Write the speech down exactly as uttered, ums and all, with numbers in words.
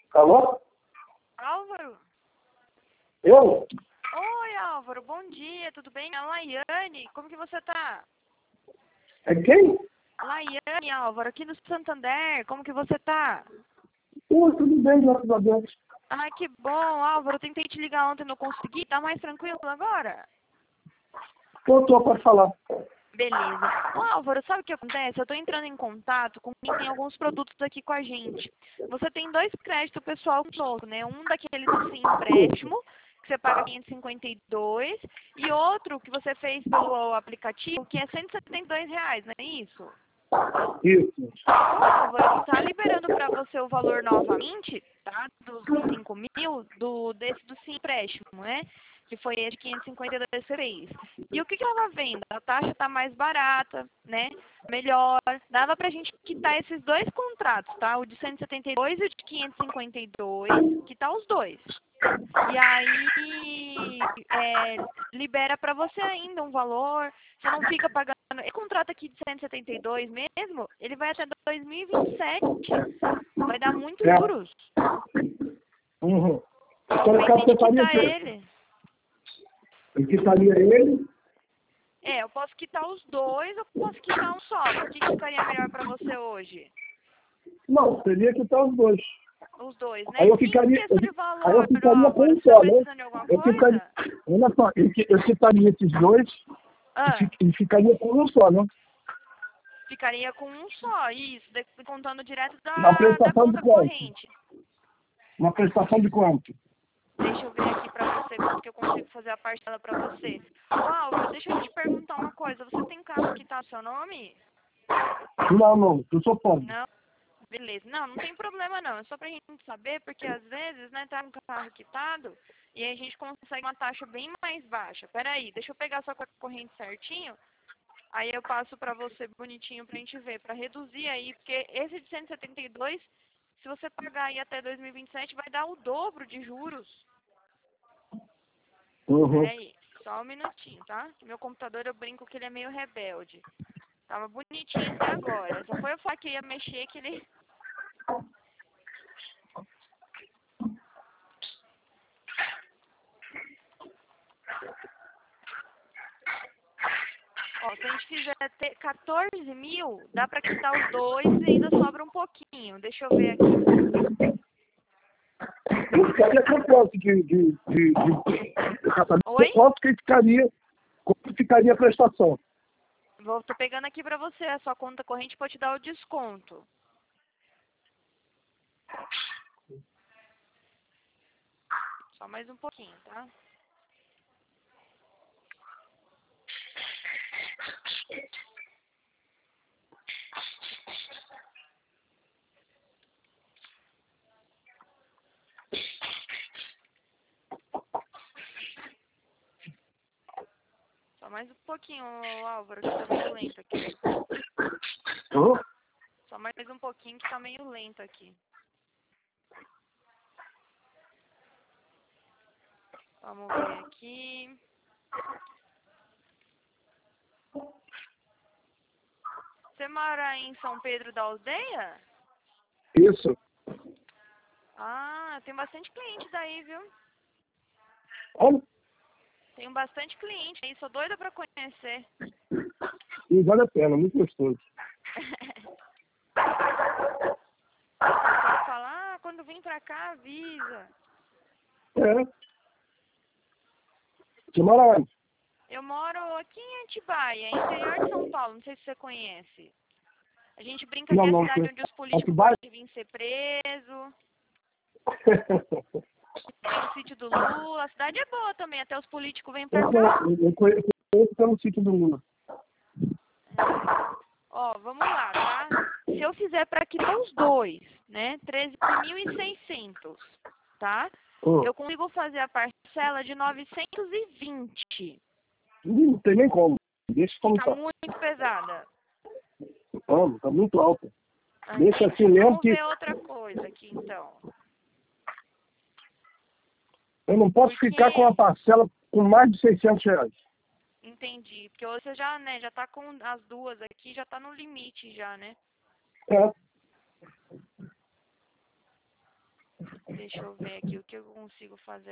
Alô? Álvaro? Eu? Oi, Álvaro, bom dia, tudo bem? É a Laiane, como que você tá? É quem? Laiane, Álvaro, aqui no Santander, como que você tá? Oi, tudo bem, graças a Deus. Ai, que bom, Álvaro, eu tentei te ligar ontem, não consegui, tá mais tranquilo agora? Eu tô, pode falar. Beleza. Ô, Álvaro, sabe o que acontece? Eu tô entrando em contato com quem tem alguns produtos aqui com a gente. Você tem dois créditos pessoal conosco, né? Um daqueles assim, empréstimo, que você paga quinhentos e cinquenta e dois, e outro que você fez pelo aplicativo, que é cento e setenta e dois reais, não é isso? Isso. Ô, Álvaro, tá liberando para você o valor novamente, tá? Dos cinco mil, do, desse do sim empréstimo, né? Que foi esse de quinhentos e cinquenta e dois que você fez. E o que que ela vendo? A taxa tá mais barata, né? Melhor. Dava pra gente quitar esses dois contratos, tá? O de cento e setenta e dois e o de quinhentos e cinquenta e dois, quitar os dois. E aí, é, libera para você ainda um valor, você não fica pagando. Esse contrato aqui de cento e setenta e dois mesmo, ele vai até dois mil e vinte e sete. Vai dar muitos É. juros. Uhum. Eu Então, no caso, pensei você em faria o quitar quê? ele. Eu quitaria ele? É, eu posso quitar os dois ou posso quitar um só. O que, que ficaria melhor para você hoje? Não, teria que estar os dois. Os dois, né? Aí eu E em ficaria, eu, questão de aí eu valor, ficaria com Álvaro, um você tá só, né? precisando de alguma Eu ficaria, coisa? olha só, eu, qui- eu quitaria esses dois e, Ah. fi- e ficaria com um só, né? Ficaria com um só, isso, de- contando direto Na da, da prestação de conta quanto? corrente. Uma prestação de quanto? Deixa eu ver aqui pra você quanto que eu consigo fazer a parcela pra você. Ô, Álvaro, deixa eu te perguntar uma coisa. Você tem carro que tá no seu nome? Não, não, eu sou pobre. Não? Beleza. Não, não tem problema não. É só pra gente saber, porque às vezes, né, tá um carro quitado e aí a gente consegue uma taxa bem mais baixa. Peraí, deixa eu pegar sua conta corrente certinho. Aí eu passo pra você bonitinho pra gente ver, pra reduzir aí, porque esse de cento e setenta e dois, se você pagar aí até dois mil e vinte e sete, vai dar o dobro de juros. Uhum. Peraí, só um minutinho, tá? Meu computador, eu brinco que ele é meio rebelde. Tava bonitinho até agora. Só foi eu falar que ia mexer que ele... Ó, se a gente fizer ter quatorze mil, dá pra quitar os dois e ainda sobra um pouquinho. Deixa eu ver aqui. Eu ficaria com quanto de, de, de, de, eu quero saber Oi? quanto que ficaria, quanto ficaria a prestação. Vou, tô pegando aqui pra você a sua conta corrente pra te dar o desconto. Só mais um pouquinho, tá? Só mais um pouquinho, Álvaro, que tá meio lento aqui. Uhum. Só mais um pouquinho que tá meio lento aqui. Vamos ver aqui. Você mora em São Pedro da Aldeia? Isso. Ah, tem bastante cliente daí, viu? Olha, Tenho bastante cliente aí, sou doida pra conhecer. e vale a pena, muito gostoso. O pessoal fala, ah, quando vim pra cá, avisa. É. Você mora onde? Eu moro aqui em Atibaia, interior de São Paulo, não sei se você conhece. A gente brinca que Não, é a não, cidade você... onde os políticos Atibaia? gostam de vir ser preso. Tem o sítio do Lula, a cidade é boa também, até os políticos vêm pra Eu cá. conheço, eu conheço pelo sítio do Lula. É. Ó, vamos lá, tá? Se eu fizer para quitar os dois, né? treze mil e seiscentos, tá? Hum. Eu consigo fazer a parcela de novecentos e vinte. Não tem nem como. Deixa como Fica tá. muito pesada. Vamos, tá muito alto. Ah, Deixa entendi. assim mesmo Vamos que ver outra coisa aqui, então. eu não posso ficar com Porque, a parcela com mais de seiscentos reais. entendi. Porque você já, né, já tá com as duas aqui, já tá no limite já, né? É. Deixa eu ver aqui o que eu consigo fazer